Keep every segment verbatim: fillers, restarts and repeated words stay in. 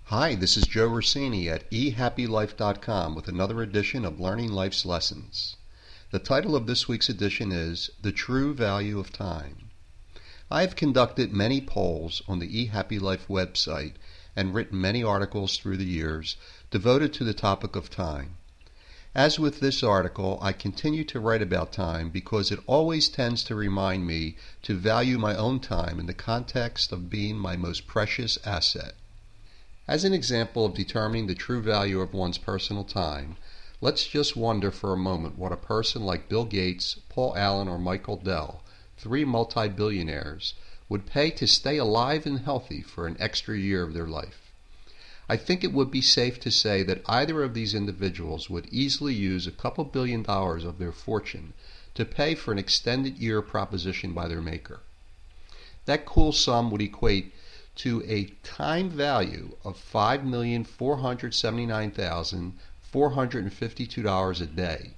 Hi, this is Joe Rossini at e happy life dot com with another edition of Learning Life's Lessons. The title of this week's edition is The True Value of Time. I have conducted many polls on the eHappyLife website and written many articles through the years devoted to the topic of time. As with this article, I continue to write about time because it always tends to remind me to value my own time in the context of being my most precious asset. As an example of determining the true value of one's personal time, let's just wonder for a moment what a person like Bill Gates, Paul Allen, or Michael Dell, three multi-billionaires, would pay to stay alive and healthy for an extra year of their life. I think it would be safe to say that either of these individuals would easily use a couple billion dollars of their fortune to pay for an extended year proposition by their maker. That cool sum would equate to a time value of five million four hundred seventy-nine thousand four hundred fifty-two dollars a day,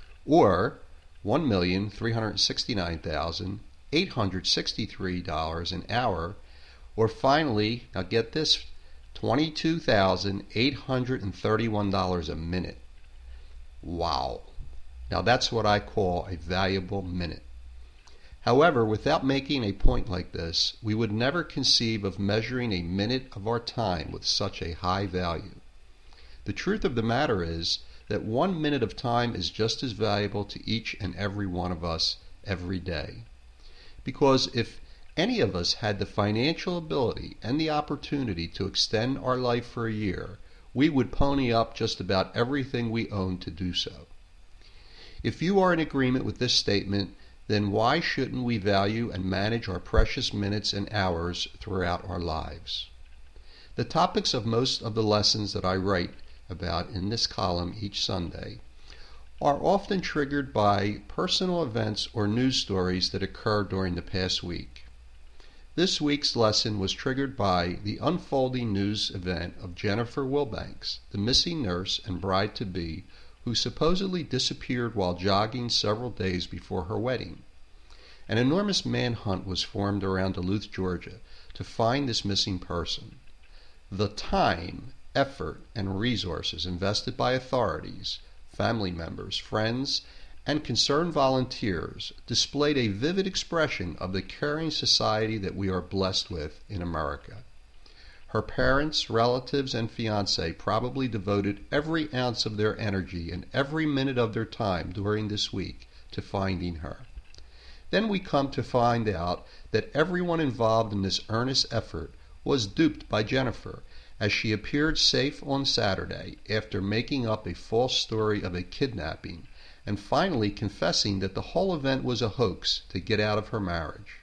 or one million three hundred sixty-nine thousand eight hundred sixty-three dollars an hour, or finally, now get this, twenty-two thousand eight hundred thirty-one dollars a minute. Wow. Now that's what I call a valuable minute. However, without making a point like this, we would never conceive of measuring a minute of our time with such a high value. The truth of the matter is that one minute of time is just as valuable to each and every one of us every day. Because if any of us had the financial ability and the opportunity to extend our life for a year, we would pony up just about everything we own to do so. If you are in agreement with this statement, then why shouldn't we value and manage our precious minutes and hours throughout our lives? The topics of most of the lessons that I write about in this column each Sunday are often triggered by personal events or news stories that occur during the past week. This week's lesson was triggered by the unfolding news event of Jennifer Wilbanks, the missing nurse and bride-to-be, who supposedly disappeared while jogging several days before her wedding. An enormous manhunt was formed around Duluth, Georgia, to find this missing person. The time, effort, and resources invested by authorities, family members, friends, and concerned volunteers displayed a vivid expression of the caring society that we are blessed with in America. Her parents, relatives, and fiancé probably devoted every ounce of their energy and every minute of their time during this week to finding her. Then we come to find out that everyone involved in this earnest effort was duped by Jennifer, as she appeared safe on Saturday after making up a false story of a kidnapping and finally confessing that the whole event was a hoax to get out of her marriage.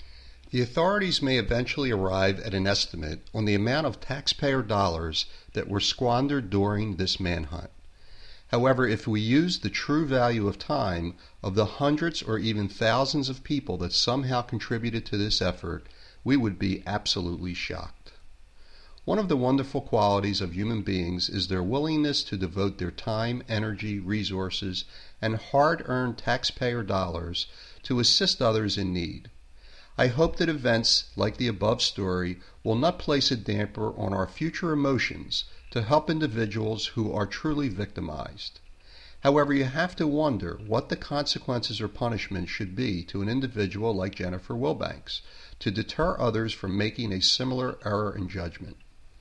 The authorities may eventually arrive at an estimate on the amount of taxpayer dollars that were squandered during this manhunt. However, if we use the true value of time of the hundreds or even thousands of people that somehow contributed to this effort, we would be absolutely shocked. One of the wonderful qualities of human beings is their willingness to devote their time, energy, resources, and hard-earned taxpayer dollars to assist others in need. I hope that events like the above story will not place a damper on our future emotions to help individuals who are truly victimized. However, you have to wonder what the consequences or punishment should be to an individual like Jennifer Wilbanks to deter others from making a similar error in judgment.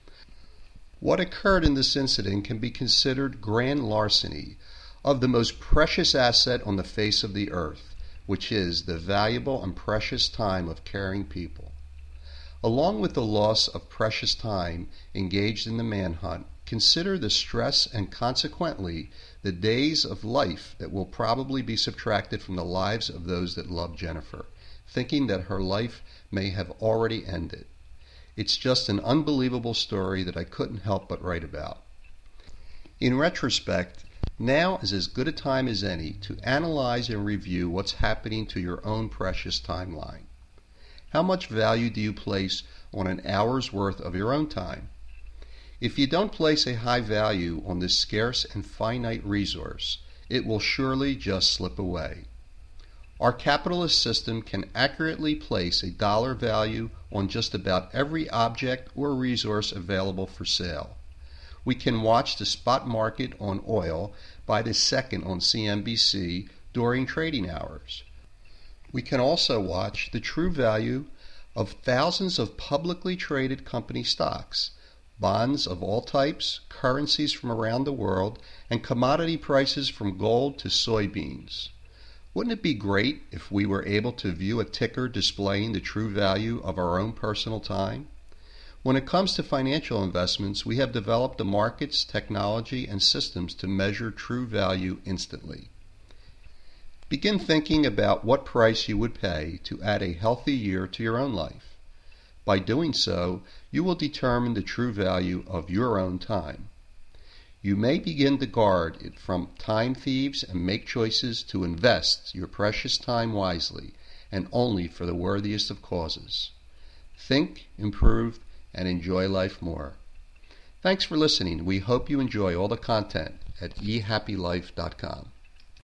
What occurred in this incident can be considered grand larceny of the most precious asset on the face of the earth, which is the valuable and precious time of caring people. Along with the loss of precious time engaged in the manhunt, consider the stress and consequently the days of life that will probably be subtracted from the lives of those that love Jennifer, thinking that her life may have already ended. It's just an unbelievable story that I couldn't help but write about. In retrospect, now is as good a time as any to analyze and review what's happening to your own precious timeline. How much value do you place on an hour's worth of your own time? If you don't place a high value on this scarce and finite resource, it will surely just slip away. Our capitalist system can accurately place a dollar value on just about every object or resource available for sale. We can watch the spot market on oil by the second on C N B C during trading hours. We can also watch the true value of thousands of publicly traded company stocks, bonds of all types, currencies from around the world, and commodity prices from gold to soybeans. Wouldn't it be great if we were able to view a ticker displaying the true value of our own personal time? When it comes to financial investments, we have developed the markets, technology, and systems to measure true value instantly. Begin thinking about what price you would pay to add a healthy year to your own life. By doing so, you will determine the true value of your own time. You may begin to guard it from time thieves and make choices to invest your precious time wisely and only for the worthiest of causes. Think, improve, and enjoy life more. Thanks for listening. We hope you enjoy all the content at e happy life dot com.